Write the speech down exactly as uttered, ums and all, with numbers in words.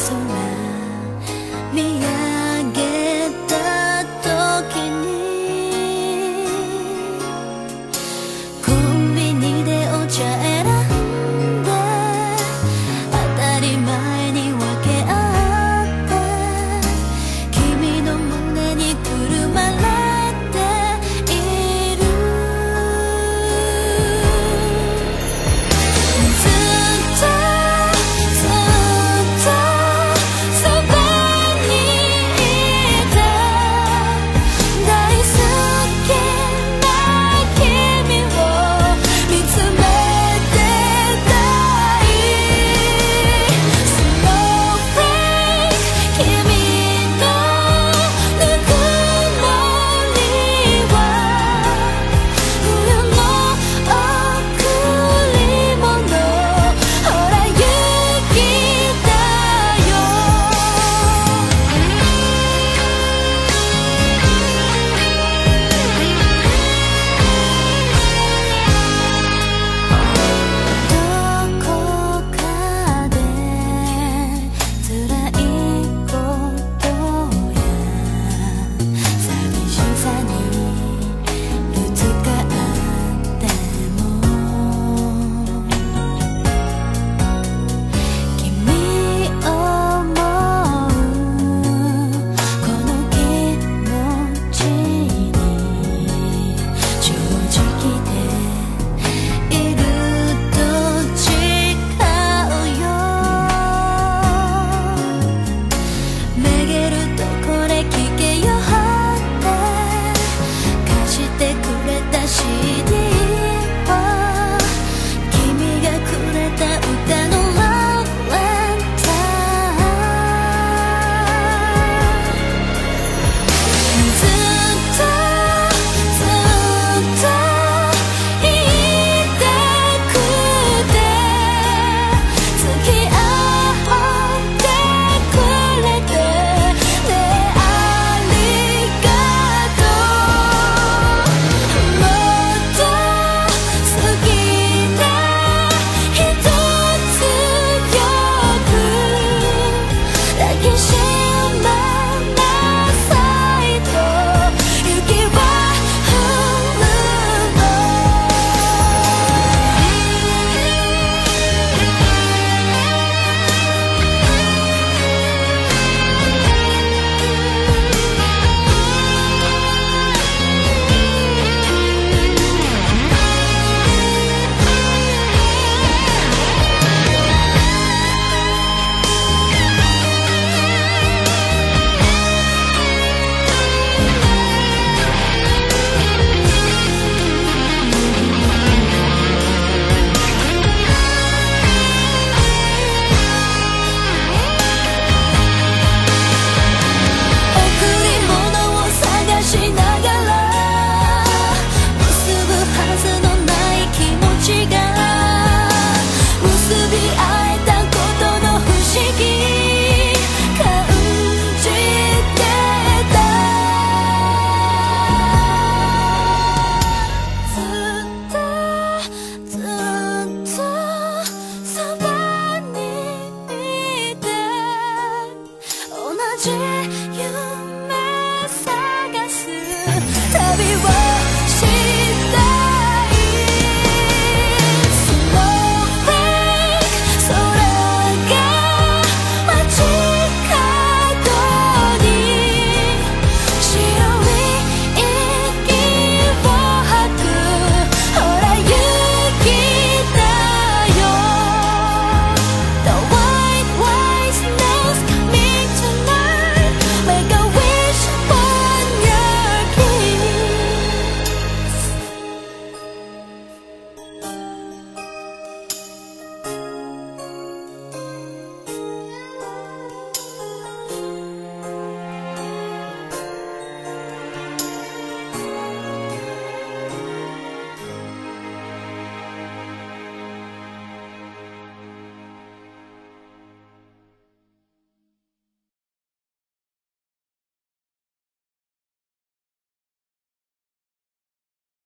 見上げた時にコンビニでお茶選んで当たり前に分け合って君の胸にくるまれているずっとずっとそばにいた大好きな君を見つめてたい Snowflake 君のぬくもりは冬の贈り物ほら雪だよどこかで辛いことや寂しさにぶつかっても君を思うこの気持ちに正直でいると誓うよめげるとこれ聞けよって貸してくれた シーディー は君がくれた歌のラブレターずっとずっと言いたくて付き合ってくれてねありがとうもっと好きな人強く抱きしめなさいと雪は降るの贈り物を探しながら結ぶはずのない気持ちが結び合えたことの不思議感じてたずっとずっとそばにいて同じ夢探す旅を